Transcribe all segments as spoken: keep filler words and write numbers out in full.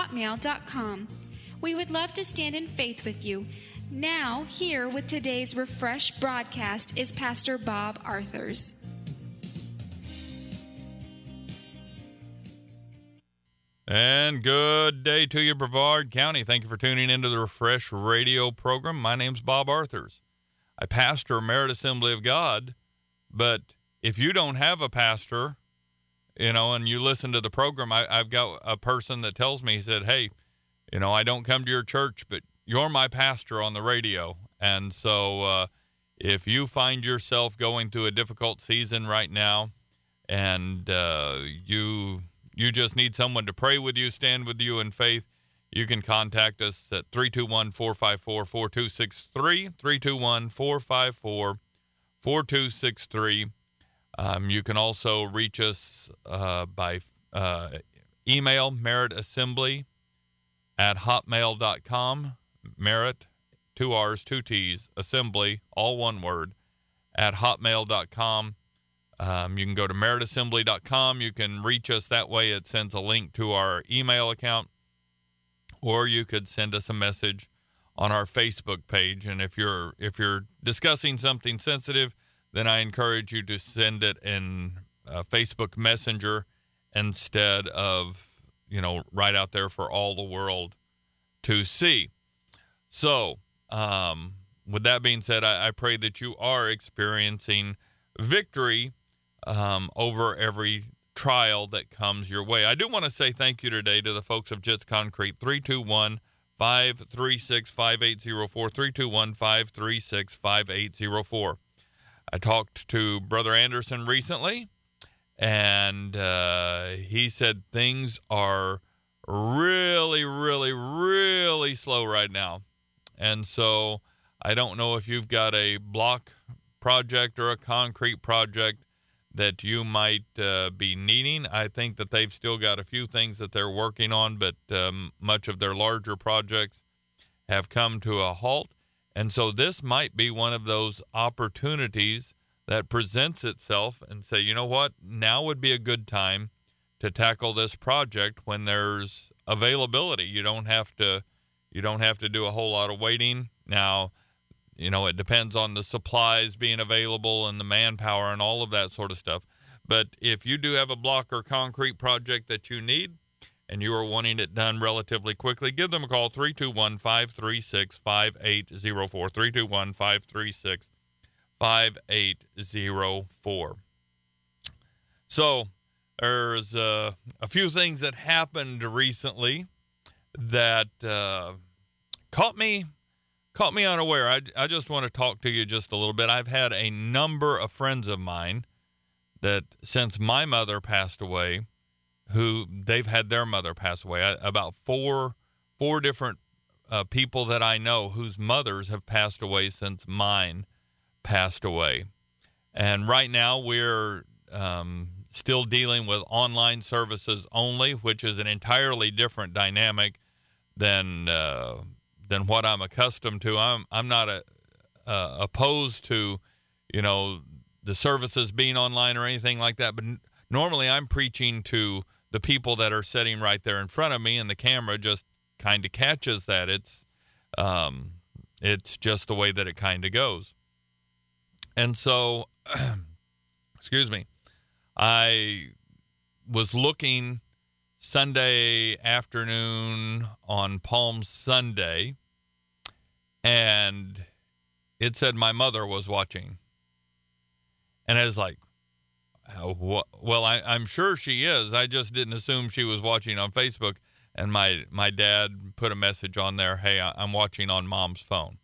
hotmail dot com. We would love to stand in faith with you. Now, here with today's Refresh broadcast is Pastor Bob Arthurs. And good day to you, Brevard County. Thank you for tuning into the Refresh radio program. My name's Bob Arthurs. I pastor Merit Assembly of God, but if you don't have a pastor, you know, and you listen to the program, I, I've got a person that tells me, he said, hey, you know, I don't come to your church, but you're my pastor on the radio. And so uh, if you find yourself going through a difficult season right now and uh, you... you just need someone to pray with you, stand with you in faith, you can contact us at three two one, four five four, four two six three, three two one, four five four, four two six three. Um, you can also reach us uh, by uh, email, meritassembly at hotmail dot com, merit, two R's, two T's, assembly, all one word, at hotmail dot com. Um, you can go to merit assembly dot com. You can reach us that way. It sends a link to our email account. Or you could send us a message on our Facebook page. And if you're if you're discussing something sensitive, then I encourage you to send it in uh, Facebook Messenger instead of, you know, right out there for all the world to see. So, um, with that being said, I, I pray that you are experiencing victory Um, over every trial that comes your way. I do want to say thank you today to the folks of Jits Concrete, three two one, five three six, five eight zero four, three two one, five three six, five eight zero four. I talked to Brother Anderson recently, and uh, he said things are really, really, really slow right now. And so I don't know if you've got a block project or a concrete project that you might uh, be needing. I think that they've still got a few things that they're working on, but um, much of their larger projects have come to a halt. And so this might be one of those opportunities that presents itself and say, you know what, now would be a good time to tackle this project when there's availability. You don't have to, you don't have to do a whole lot of waiting. Now, you know, it depends on the supplies being available and the manpower and all of that sort of stuff. But if you do have a block or concrete project that you need and you are wanting it done relatively quickly, give them a call, three two one, five three six, five eight zero four, three two one, five three six, five eight zero four. So there's uh, a few things that happened recently that uh, caught me Caught me unaware. I, I just want to talk to you just a little bit. I've had a number of friends of mine that since my mother passed away, who they've had their mother pass away. I, about four four different uh, people that I know whose mothers have passed away since mine passed away. And right now we're um, still dealing with online services only, which is an entirely different dynamic than uh, than what I'm accustomed to. I'm I'm not a, uh, opposed to, you know, the services being online or anything like that. But n- normally I'm preaching to the people that are sitting right there in front of me, and the camera just kind of catches that. It's um, it's just the way that it kind of goes. And so, excuse me, I was looking Sunday afternoon on Palm Sunday, and it said my mother was watching. And I was like, oh, well, I, I'm sure she is. I just didn't assume she was watching on Facebook. And my, my dad put a message on there, hey, I'm watching on Mom's phone.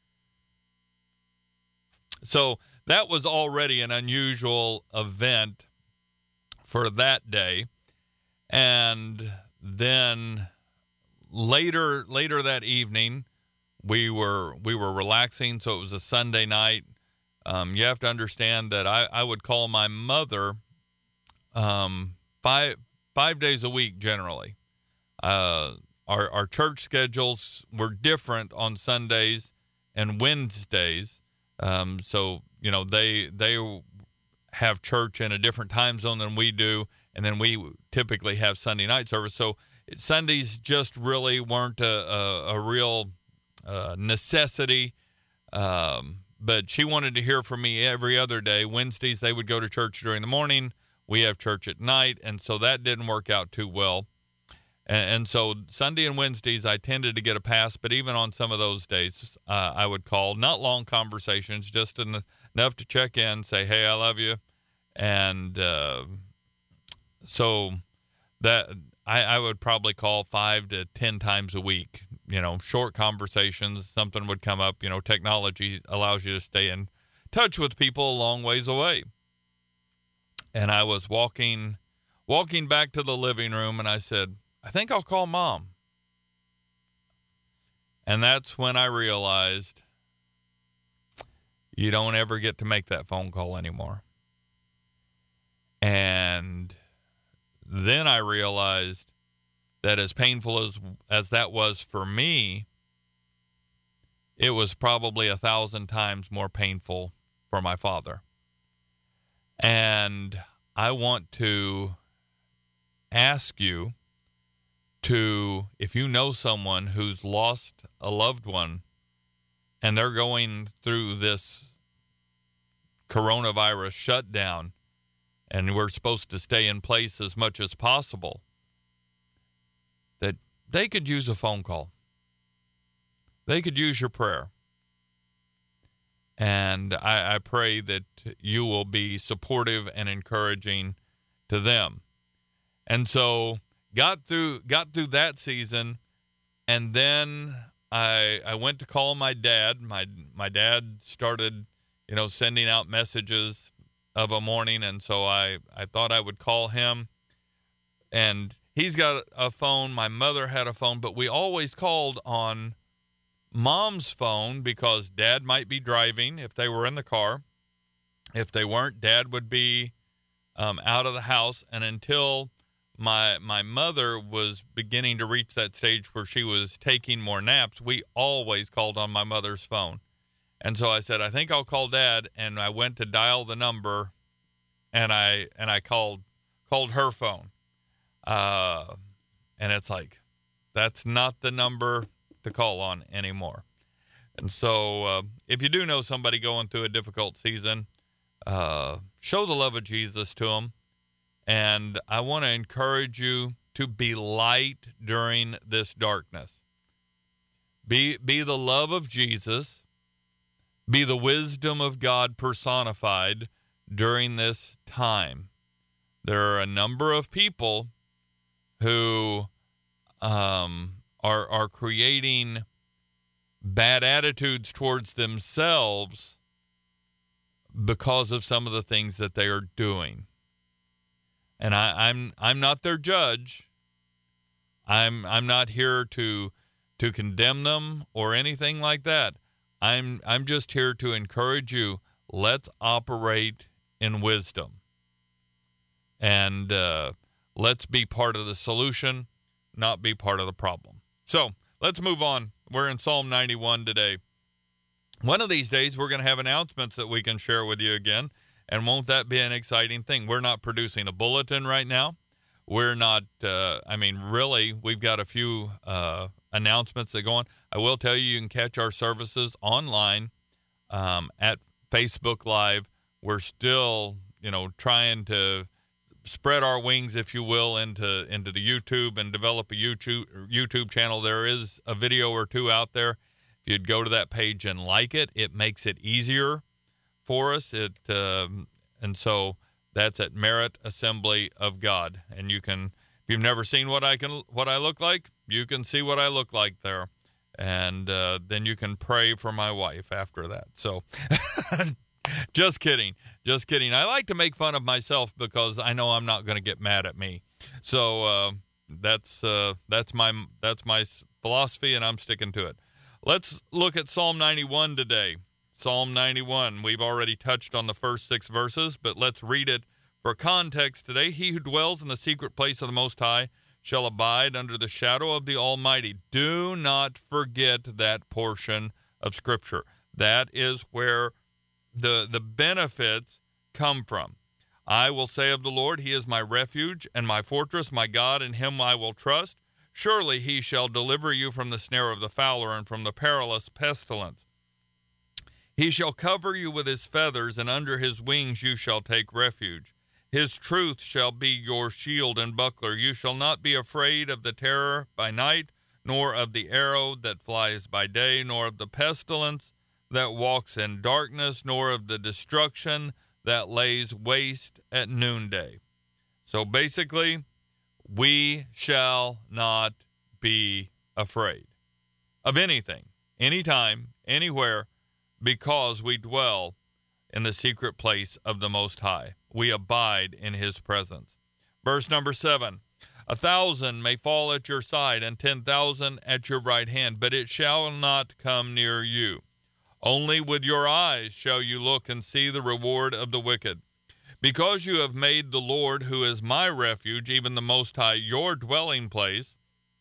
So that was already an unusual event for that day. And then later later that evening, we were we were relaxing, so it was a Sunday night. Um, you have to understand that I, I would call my mother um, five five days a week generally. Uh, our our church schedules were different on Sundays and Wednesdays, um, so you know they they have church in a different time zone than we do. And then we typically have Sunday night service. So Sundays just really weren't a, a, a real uh, necessity. Um, but she wanted to hear from me every other day. Wednesdays, they would go to church during the morning. We have church at night, and so that didn't work out too well. And, and so Sunday and Wednesdays, I tended to get a pass, but even on some of those days, uh, I would call. Not long conversations, just en- enough to check in, say, hey, I love you. And uh, so that I, I would probably call five to ten times a week. You know, short conversations, something would come up. You know, technology allows you to stay in touch with people a long ways away. And I was walking, walking back to the living room, and I said, I think I'll call Mom. And that's when I realized you don't ever get to make that phone call anymore. And then I realized that as painful as as that was for me, it was probably a thousand times more painful for my father. And I want to ask you to, if you know someone who's lost a loved one and they're going through this coronavirus shutdown, and we're supposed to stay in place as much as possible, that they could use a phone call. They could use your prayer. And I, I pray that you will be supportive and encouraging to them. And so got through got through that season, and then I I went to call my dad. My my dad started, you know, sending out messages of a morning, and so I, I thought I would call him. And he's got a phone. My mother had a phone, but we always called on Mom's phone because Dad might be driving if they were in the car. If they weren't, Dad would be um, out of the house. And until my my mother was beginning to reach that stage where she was taking more naps, we always called on my mother's phone. And so I said, I think I'll call Dad. And I went to dial the number, and I and I called called her phone. Uh, and it's like, that's not the number to call on anymore. And so uh, if you do know somebody going through a difficult season, uh, show the love of Jesus to them. And I want to encourage you to be light during this darkness. Be, be the love of Jesus. Be the wisdom of God personified during this time. There are a number of people who um, are are creating bad attitudes towards themselves because of some of the things that they are doing. And I, I'm I'm not their judge. I'm I'm not here to to condemn them or anything like that. I'm I'm just here to encourage you. Let's operate in wisdom. And uh, let's be part of the solution, not be part of the problem. So let's move on. We're in Psalm ninety-one today. One of these days, we're going to have announcements that we can share with you again. And won't that be an exciting thing? We're not producing a bulletin right now. We're not, uh, I mean, really, we've got a few uh, announcements that go on. I will tell you, you can catch our services online um, at Facebook Live. We're still, you know, trying to spread our wings, if you will, into into the YouTube and develop a YouTube YouTube channel. There is a video or two out there. If you'd go to that page and like it, it makes it easier for us. It um, and so that's at Merit Assembly of God. And you can, if you've never seen what I can what I look like, you can see what I look like there. And uh, then you can pray for my wife after that. So just kidding. Just kidding. I like to make fun of myself because I know I'm not going to get mad at me. So uh, that's uh, that's my that's my philosophy, and I'm sticking to it. Let's look at Psalm ninety-one today. Psalm ninety-one. We've already touched on the first six verses, but let's read it for context today. He who dwells in the secret place of the Most High shall abide under the shadow of the Almighty. Do not forget that portion of Scripture. That is where the the benefits come from. I will say of the Lord, He is my refuge and my fortress, my God, in Him I will trust. Surely he shall deliver you from the snare of the fowler and from the perilous pestilence. He shall cover you with his feathers, and under his wings you shall take refuge. His truth shall be your shield and buckler. You shall not be afraid of the terror by night, nor of the arrow that flies by day, nor of the pestilence that walks in darkness, nor of the destruction that lays waste at noonday. So basically, we shall not be afraid of anything, anytime, anywhere, because we dwell in the secret place of the Most High. We abide in his presence. Verse number seven, a thousand may fall at your side and ten thousand at your right hand, but it shall not come near you. Only with your eyes shall you look and see the reward of the wicked. Because you have made the Lord, who is my refuge, even the Most High, your dwelling place,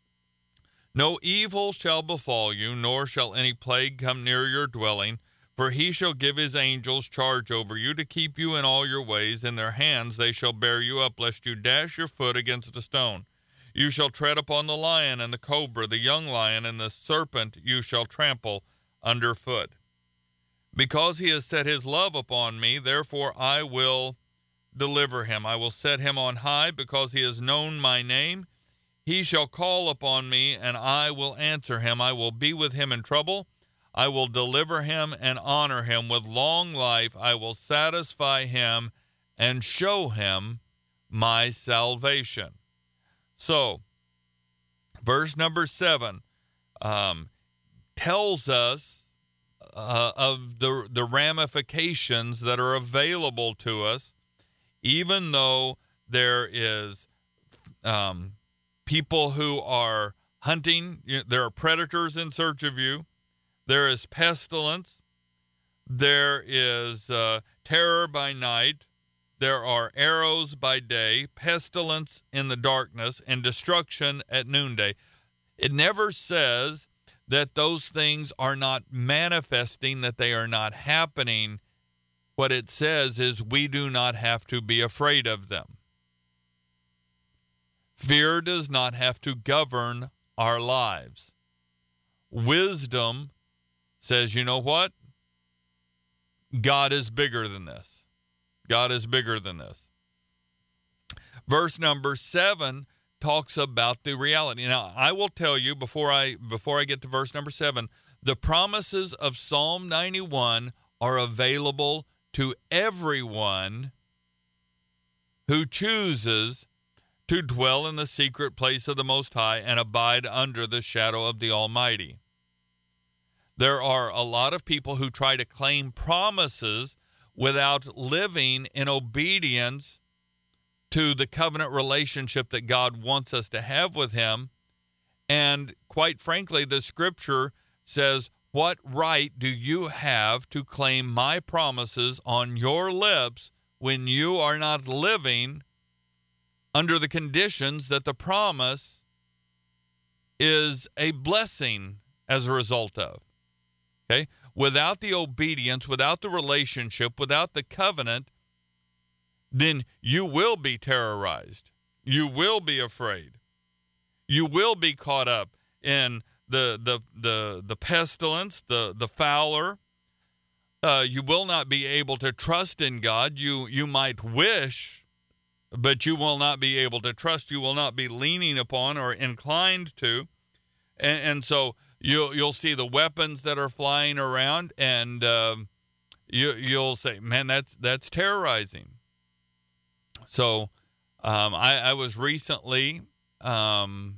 no evil shall befall you, nor shall any plague come near your dwelling. For he shall give his angels charge over you to keep you in all your ways. In their hands they shall bear you up, lest you dash your foot against a stone. You shall tread upon the lion and the cobra, the young lion, and the serpent you shall trample underfoot. Because he has set his love upon me, therefore I will deliver him. I will set him on high, because he has known my name. He shall call upon me, and I will answer him. I will be with him in trouble. I will deliver him and honor him. With long life I will satisfy him and show him my salvation. So, verse number seven um, tells us uh, of the, the ramifications that are available to us, even though there is um, people who are hunting. You know, there are predators in search of you. There is pestilence. There is uh, terror by night. There are arrows by day, pestilence in the darkness, and destruction at noonday. It never says that those things are not manifesting, that they are not happening. What it says is we do not have to be afraid of them. Fear does not have to govern our lives. Wisdom says, you know what? God is bigger than this. God is bigger than this. Verse number seven talks about the reality. Now, I will tell you before I before I get to verse number seven, the promises of Psalm ninety-one are available to everyone who chooses to dwell in the secret place of the Most High and abide under the shadow of the Almighty. There are a lot of people who try to claim promises without living in obedience to the covenant relationship that God wants us to have with him. And quite frankly, the scripture says, what right do you have to claim my promises on your lips when you are not living under the conditions that the promise is a blessing as a result of? Okay? Without the obedience, without the relationship, without the covenant, then you will be terrorized. You will be afraid. You will be caught up in the the the, the pestilence, the, the fowler. Uh, you will not be able to trust in God. You you might wish, but you will not be able to trust. You will not be leaning upon or inclined to. And, and so you'll, you'll see the weapons that are flying around, and um, you, you'll say, man, that's, that's terrorizing. So um, I, I was recently um,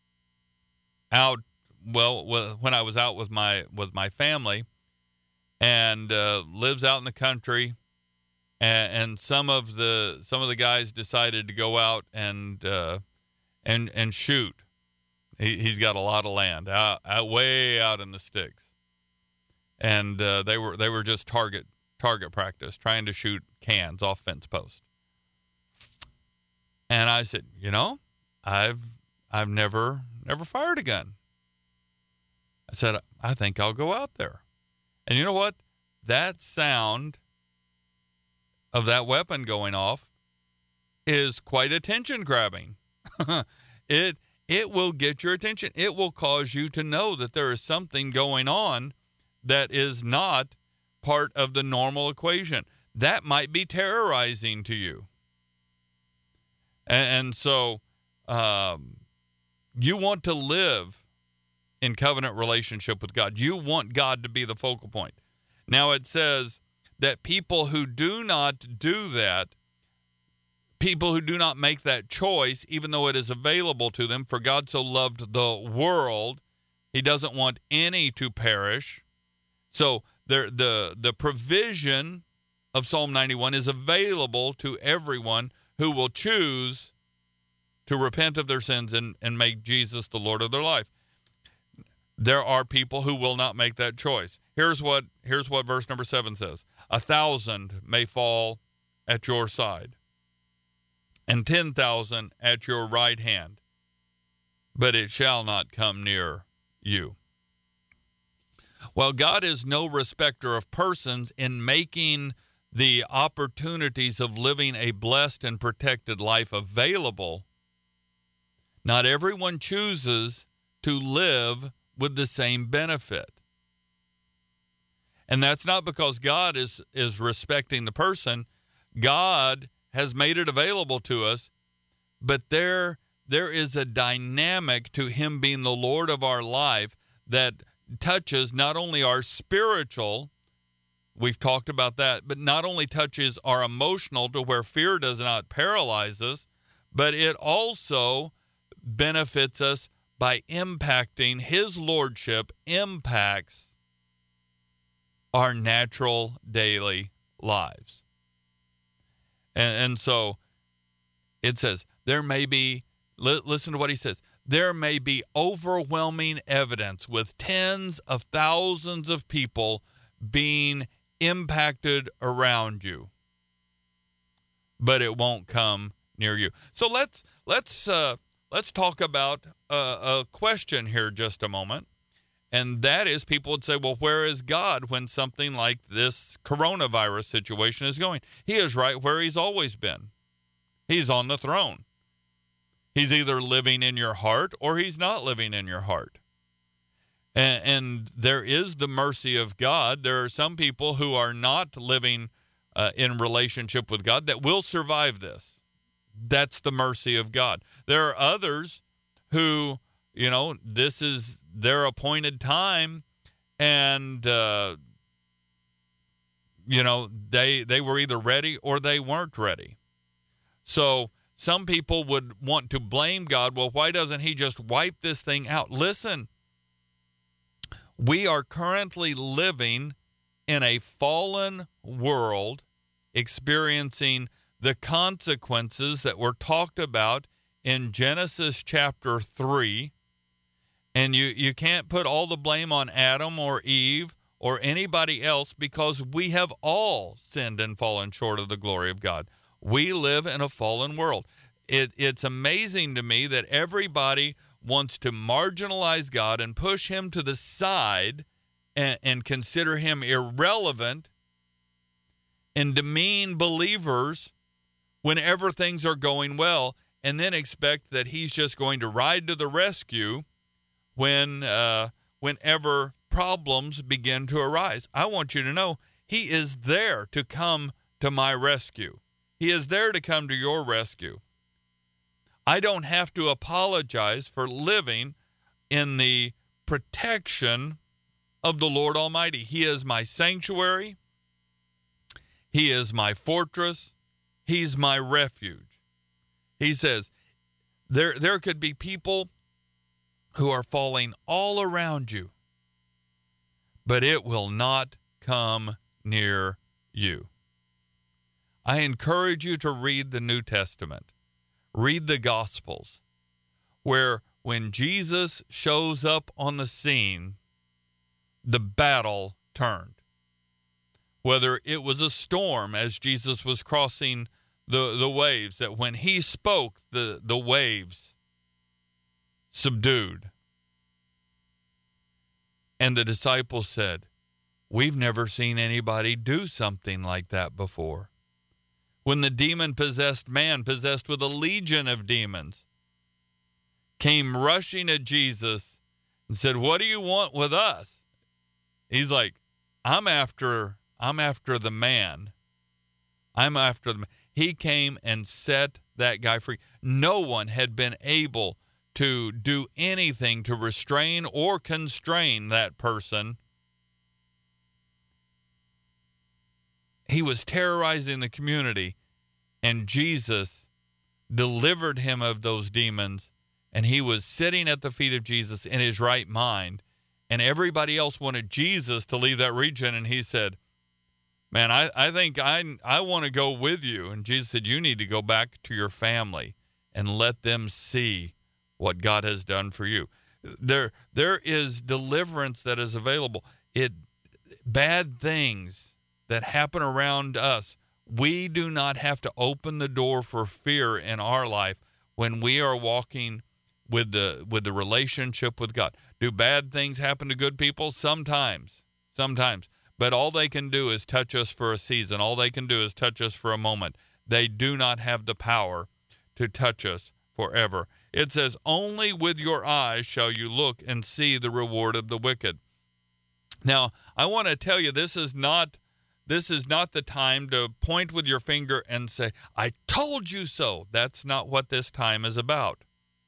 out, well, when I was out with my with my family, and uh, lives out in the country, and, and some of the some of the guys decided to go out and uh, and and shoot. He, he's got a lot of land out, out way out in the sticks, and uh, they were they were just target target practice, trying to shoot cans off fence posts. And I said, you know, I've I've never never fired a gun. I said, I think I'll go out there. And you know what? That sound of that weapon going off is quite attention grabbing. it it will get your attention. It will cause you to know that there is something going on that is not part of the normal equation. That might be terrorizing to you. And, and so um, you want to live in covenant relationship with God. You want God to be the focal point. Now it says that people who do not do that, people who do not make that choice, even though it is available to them, for God so loved the world, he doesn't want any to perish. So there, the, the provision of Psalm ninety-one is available to everyone who will choose to repent of their sins and, and make Jesus the Lord of their life. There are people who will not make that choice. Here's what here's what verse number seven says. A thousand may fall at your side, and ten thousand at your right hand, but it shall not come near you. Well, God is no respecter of persons in making the opportunities of living a blessed and protected life available. Not everyone chooses to live with the same benefit. And that's not because God is, is respecting the person. God has made it available to us, but there, there is a dynamic to him being the Lord of our life that touches not only our spiritual, we've talked about that, but not only touches our emotional to where fear does not paralyze us, but it also benefits us by impacting his lordship, impacts our natural daily lives. And, and so it says, there may be, li- listen to what he says, there may be overwhelming evidence with tens of thousands of people being impacted around you, but it won't come near you. So let's let's uh, let's talk about a, a question here just a moment, and that is, people would say, well, where is God when something like this coronavirus situation is going? He is right where he's always been. He's on the throne. He's either living in your heart or he's not living in your heart. And, and there is the mercy of God. There are some people who are not living uh, in relationship with God that will survive this. That's the mercy of God. There are others who, you know, this is their appointed time, and, uh, you know, they they were either ready or they weren't ready. So some people would want to blame God. Well, why doesn't he just wipe this thing out? Listen, we are currently living in a fallen world, experiencing the consequences that were talked about in Genesis chapter three. And you, you can't put all the blame on Adam or Eve or anybody else, because we have all sinned and fallen short of the glory of God. We live in a fallen world. It, it's amazing to me that everybody wants to marginalize God and push him to the side and, and consider him irrelevant and demean believers whenever things are going well, and then expect that he's just going to ride to the rescue when uh, whenever problems begin to arise. I want you to know he is there to come to my rescue. He is there to come to your rescue. I don't have to apologize for living in the protection of the Lord Almighty. He is my sanctuary. He is my fortress. He's my refuge. He says there, there could be people who are falling all around you, but it will not come near you. I encourage you to read the New Testament. Read the Gospels, where when Jesus shows up on the scene, the battle turned. Whether it was a storm as Jesus was crossing the, the waves, that when he spoke, the, the waves subdued. And the disciples said, we've never seen anybody do something like that before. When the demon-possessed man, possessed with a legion of demons, came rushing at Jesus and said, "What do you want with us?" He's like, I'm after, I'm after the man. I'm after the man. He came and set that guy free. No one had been able to do anything to restrain or constrain that person. He was terrorizing the community, and Jesus delivered him of those demons, and he was sitting at the feet of Jesus in his right mind, and everybody else wanted Jesus to leave that region, and he said, man, I, I think I, I want to go with you. And Jesus said, you need to go back to your family and let them see what God has done for you. There, there is deliverance that is available. It, bad things that happen around us, we do not have to open the door for fear in our life when we are walking with the with the relationship with God. Do bad things happen to good people? Sometimes, sometimes. But all they can do is touch us for a season. All they can do is touch us for a moment. They do not have the power to touch us forever. It says, only with your eyes shall you look and see the reward of the wicked. Now, I want to tell you, this is not this is not the time to point with your finger and say, I told you so. That's not what this time is about.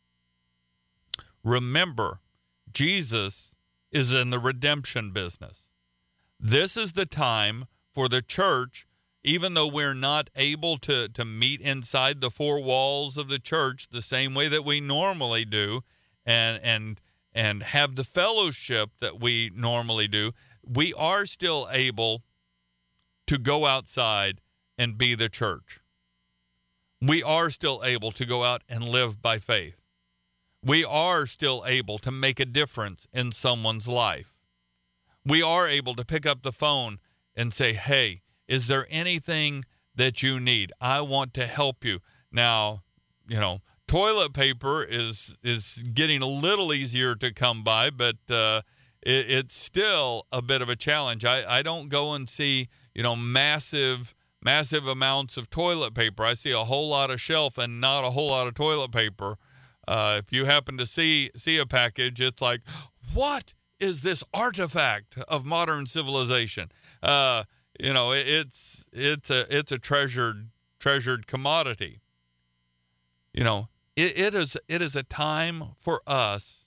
Remember, Jesus is in the redemption business. This is the time for the church, even though we're not able to, to meet inside the four walls of the church the same way that we normally do and and and have the fellowship that we normally do, we are still able to go outside and be the church. We are still able to go out and live by faith. We are still able to make a difference in someone's life. We are able to pick up the phone and say, hey, is there anything that you need? I want to help you. Now, you know, toilet paper is is getting a little easier to come by, but uh, it, it's still a bit of a challenge. I, I don't go and see, you know, massive, massive amounts of toilet paper. I see a whole lot of shelf and not a whole lot of toilet paper. Uh, if you happen to see see a package, it's like, what is this artifact of modern civilization? Uh, you know, it, it's it's a it's a treasured treasured commodity. You know, it, it is it is a time for us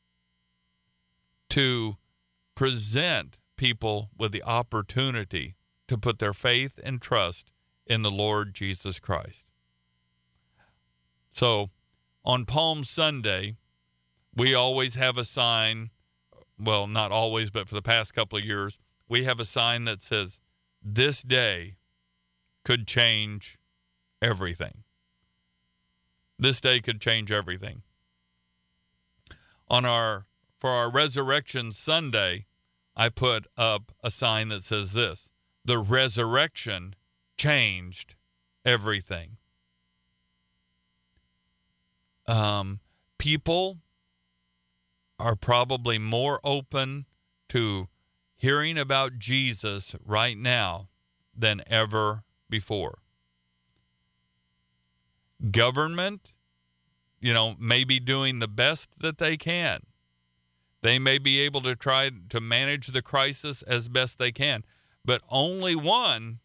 to present people with the opportunity to put their faith and trust in the Lord Jesus Christ. So, on Palm Sunday, we always have a sign, well, not always, but for the past couple of years, we have a sign that says, this day could change everything. This day could change everything. On our, for our Resurrection Sunday, I put up a sign that says this, the resurrection changed everything. Um, people are probably more open to hearing about Jesus right now than ever before. Government, you know, may be doing the best that they can. They may be able to try to manage the crisis as best they can, but only one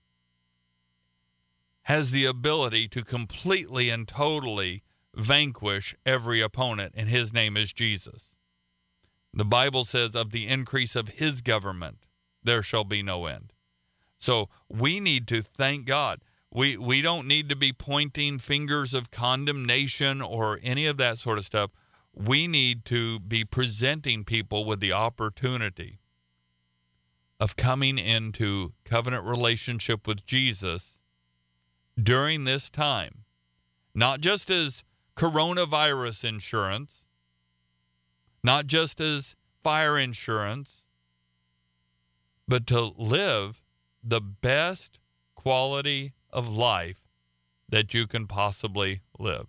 has the ability to completely and totally vanquish every opponent, and his name is Jesus. The Bible says, of the increase of his government, there shall be no end. So we need to thank God. We we don't need to be pointing fingers of condemnation or any of that sort of stuff. We need to be presenting people with the opportunity of coming into covenant relationship with Jesus during this time, not just as coronavirus insurance, not just as fire insurance, but to live the best quality of life that you can possibly live.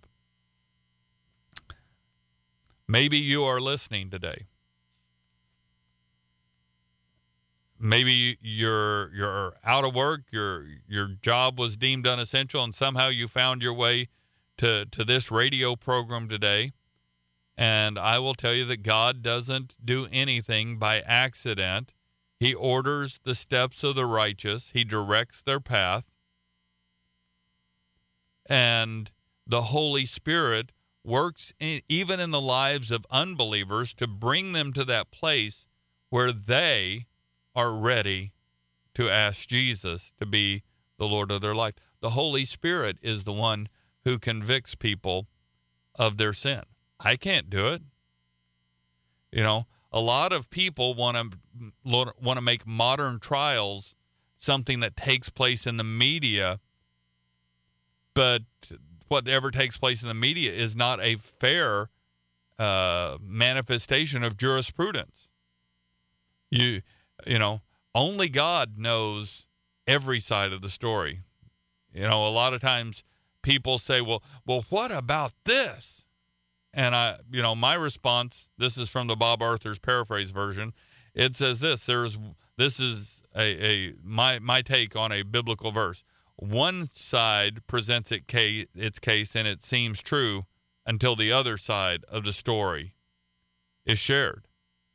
Maybe you are listening today. Maybe you're you're out of work, your your job was deemed unessential, and somehow you found your way to, to this radio program today. And I will tell you that God doesn't do anything by accident. He orders the steps of the righteous. He directs their path. And the Holy Spirit works in, even in the lives of unbelievers to bring them to that place where they are ready to ask Jesus to be the Lord of their life. The Holy Spirit is the one who convicts people of their sin. I can't do it. You know, a lot of people want to want to make modern trials something that takes place in the media, but whatever takes place in the media is not a fair uh, manifestation of jurisprudence. You, you know, only God knows every side of the story. You know, a lot of times people say, well, well, what about this? And I, you know, my response, this is from the Bob Arthur's paraphrase version. It says this, there's, this is a, a my, my take on a biblical verse. One side presents it case, its case and it seems true until the other side of the story is shared.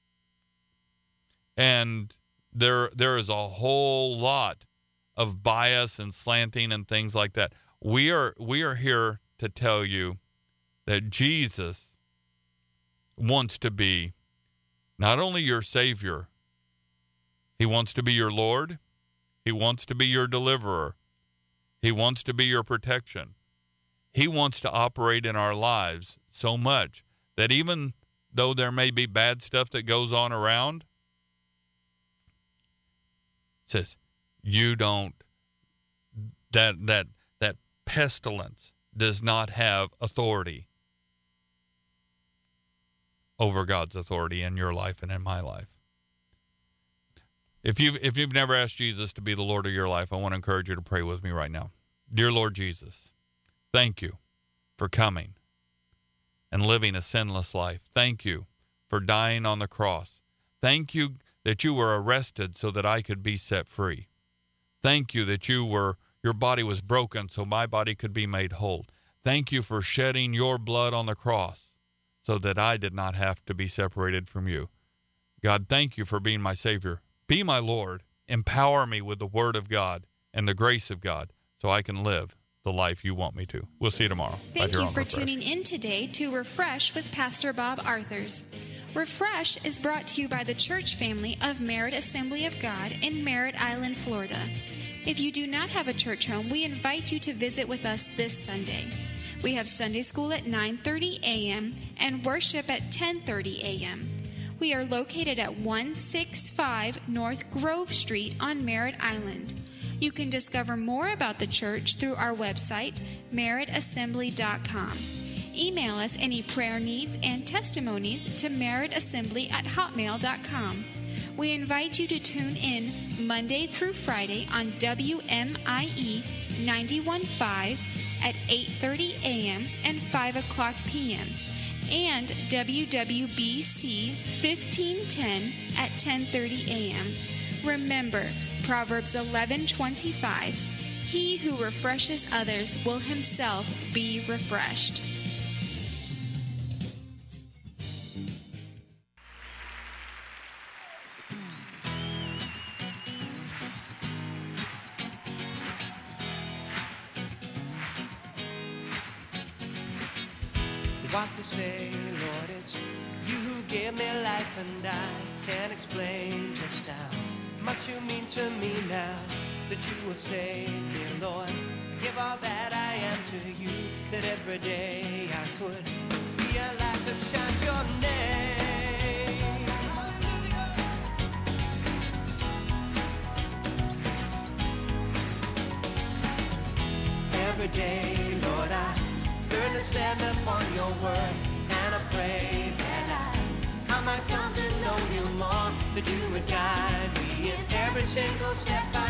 And there, there is a whole lot of bias and slanting and things like that. We are, we are here to tell you that Jesus wants to be not only your Savior, he wants to be your Lord, he wants to be your deliverer, he wants to be your protection. He wants to operate in our lives so much that even though there may be bad stuff that goes on around, it says, you don't, that, that, that pestilence does not have authority over God's authority in your life and in my life. If you've, if you've never asked Jesus to be the Lord of your life, I want to encourage you to pray with me right now. Dear Lord Jesus, thank you for coming and living a sinless life. Thank you for dying on the cross. Thank you that you were arrested so that I could be set free. Thank you that you were, your body was broken so my body could be made whole. Thank you for shedding your blood on the cross so that I did not have to be separated from you. God, thank you for being my Savior. Be my Lord. Empower me with the Word of God and the grace of God so I can live the life you want me to. We'll see you tomorrow. Thank you for tuning in today to Refresh with Pastor Bob Arthurs. Refresh is brought to you by the church family of Merritt Assembly of God in Merritt Island, Florida. If you do not have a church home, we invite you to visit with us this Sunday. We have Sunday school at nine thirty a.m. and worship at ten thirty a.m. We are located at one sixty-five North Grove Street on Merritt Island. You can discover more about the church through our website, merritt assembly dot com. Email us any prayer needs and testimonies to merrittassembly at hotmail dot com. We invite you to tune in Monday through Friday on W M I E ninety-one point five at eight thirty a.m. and five o'clock p.m. and W W B C fifteen ten at ten thirty a.m. Remember, Proverbs eleven twenty-five, he who refreshes others will himself be refreshed. What to say, Lord, it's you who gave me life, and I can't explain just how much you mean to me now that you have saved me, Lord. I give all that I am to you, that every day I could be a light that shines your name. Every day, Lord, I learn to stand upon your word, and I pray that I, I might come to know you more, that you would guide me in every single step I